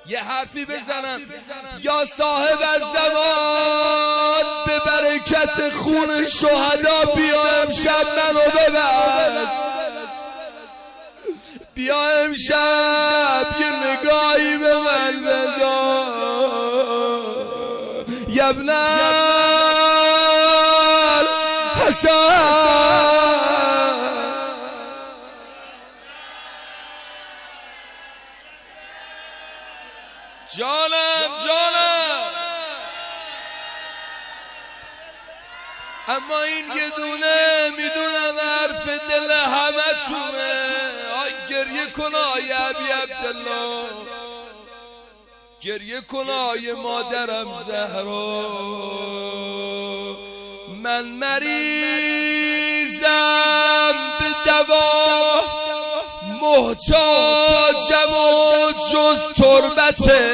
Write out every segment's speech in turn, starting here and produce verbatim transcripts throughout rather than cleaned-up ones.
یه حرفی بزنم یا صاحب الزمان به برکت خون شهدا بیا امشب منو ببر، بیا امشب یه نگاهی به من بدا یبن حسن. جانم جانم اما این یه دونه میدونم حرف دل همه تونه. آی گریه کن آی ابی عبدالله، گریه کن آی مادرم زهرا. من مریضم به دوا محتاجم و جز تربته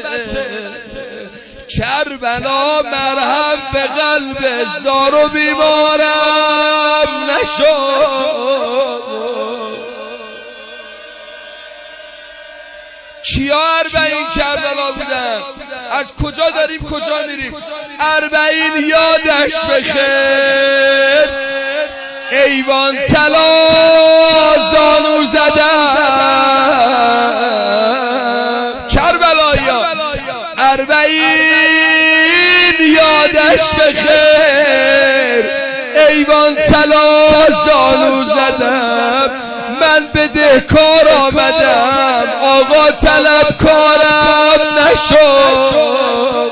کربلا مرهم به قلب زار و بیمارم نشد. کیا اربعین کربلا بودن؟ از کجا داریم کجا میریم؟ اربعین یادش بخیر ایوان طلا زانو زدم کربلایا. اربعین یادش بخیر ایوان طلا زانو زدم. من بدهکار آمدم آقا طلب کارم نشد.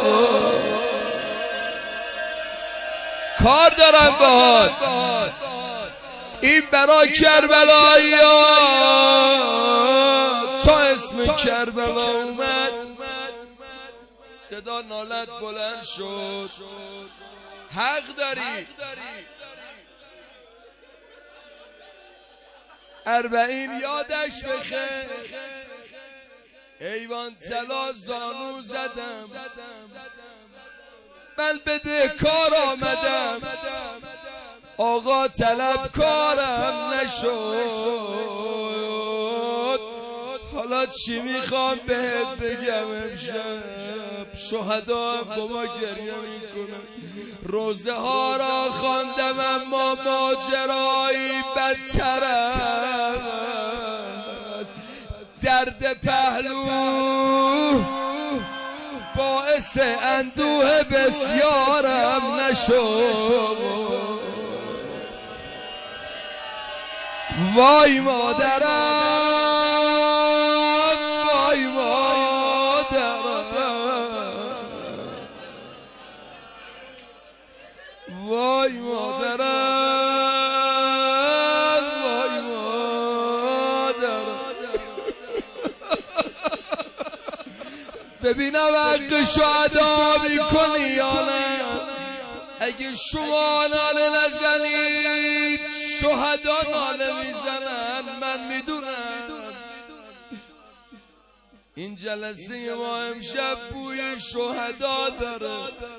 کار دارم باهات این برای کربلایی ها. تا اسم کربلا اومد صدا نالت بلند شد. حق داری اربعین یادش بخیر ایوان طلا زانو زدم. من بدهکار آمدم آقا طلب کارم نشد. حالا چی میخوام بهت بگم امشب؟ شهدا هم با ما گریه میکنن. روزه ها را خواندم اما ماجرایی بدتر است. درد پهلو باعث اندوه بسیارم نشد. وای مادرم وای مادرم وای مادرم وای مادرم. ببینم حق شهدا میکنی یا نه؟ اگه شما ناله نزنید شهدا ناله میزنن. من میدونم این جلسه ما امشب بوی شهدا داره.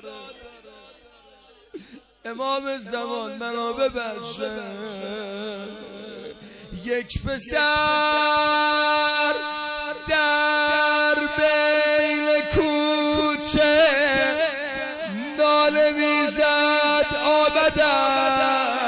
امام زمان منو ببخشه. یک پسر در بین کوچه ناله میزد آمدم.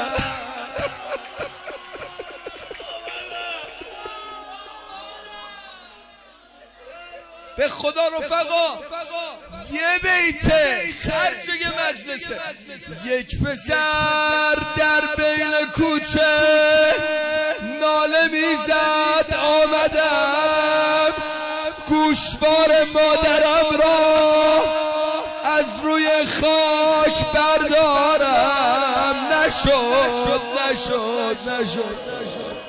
به خدا رفقا یه بیته خرج مجلسه. یک پسر در بین کوچه ناله میزد آمدم. گوشوار مادرم را از روی خاک بردارم نشد نشد نشد.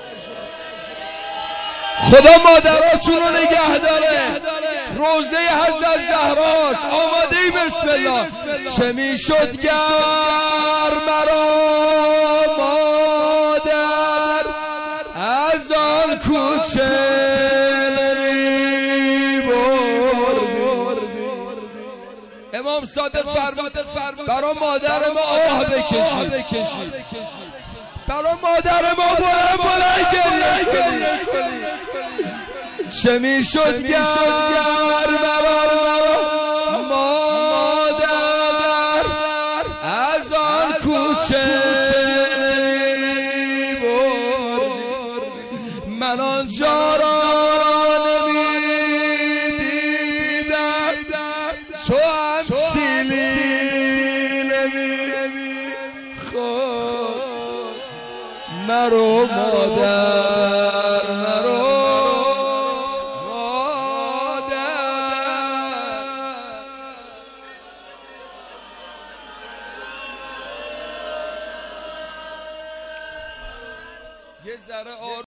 خدا مادراتون رو نگه داره. روزه حضرت زهراست. آماده ای؟ بسم الله. چه میشد گر مرا مادر از آن کوچه نمی بردی. امام صادق فرمود برای مادر ما آه بکشید، برای مادر ما بلند بلند گریه کنید. چه میشد گر مرا من آنجا را نمیدیدم تو هم سیلی نمیخواد مرو مادر مرو یه ذره